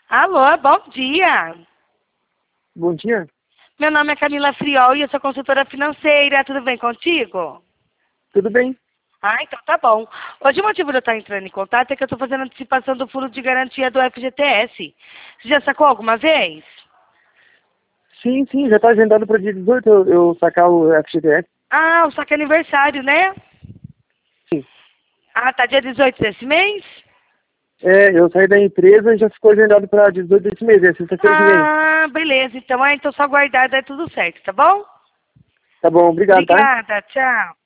Alô, bom dia. Bom dia. Meu nome é Camila Friol e eu sou consultora financeira. Tudo bem contigo? Tudo bem? Ah, então tá bom. Hoje o motivo de eu estar entrando em contato é que eu estou fazendo antecipação do fundo de garantia do FGTS. Você já sacou alguma vez? Sim, já está agendado para dia 18 eu sacar o FGTS. Ah, o saque é aniversário, né? Sim. Ah, tá dia 18 desse mês? Eu saí da empresa e já ficou agendado para 18 desse mês, é sexta-feira que vem. Ah, beleza. Então, então só aguardar, dá tudo certo, tá bom? Tá bom, obrigado, tá? Obrigada, tchau.